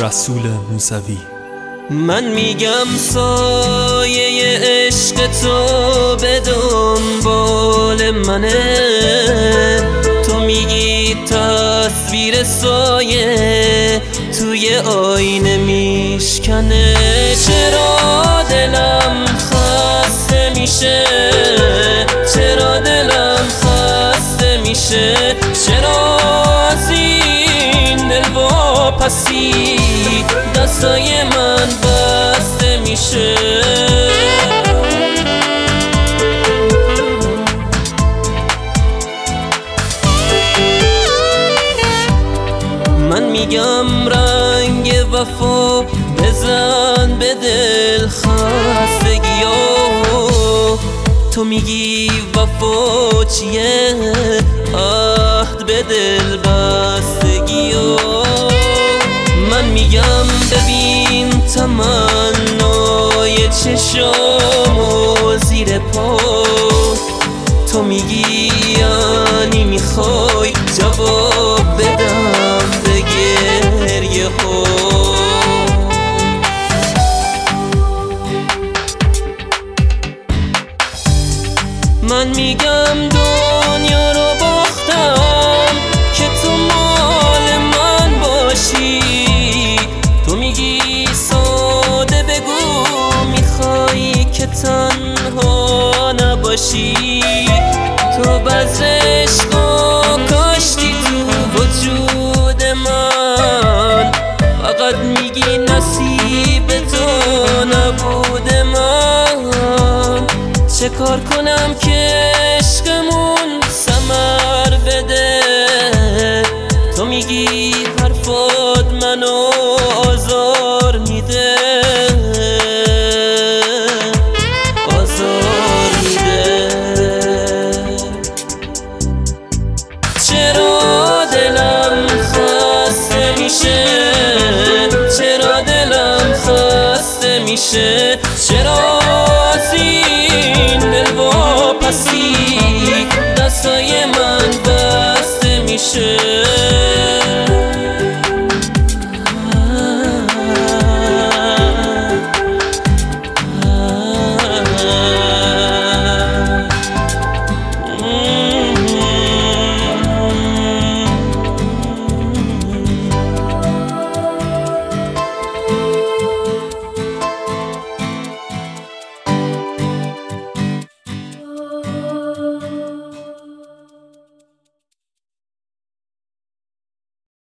رسول موسوی. من میگم سایه عشق تو به دنبال منه، تو میگی تصویر سایه توی آینه میشکنه. چرا دلم خسته میشه، چرا دلم خسته میشه، چرا از این دل واپسی دستای من بسته میشه. من میگم رنگ وفا بزن به دل خستگی‌ها، تو میگی وفا چیه، عهد به دل بستگی‌ها. من میگم ببین تمنای چشامو زیر پا، تو میگی یعنی میخوای جواب بدم به گریه ها. من میگم دنیا رو باختم که تو مال من باشی، تو میگی ساده بگو میخوای که تنها نباشی. تو بذر عشقا کاشتی تو وجود من، فقط میگی نصیب تو نبود من. چه کار کنم که عشقمون ثمر بده، تو میگی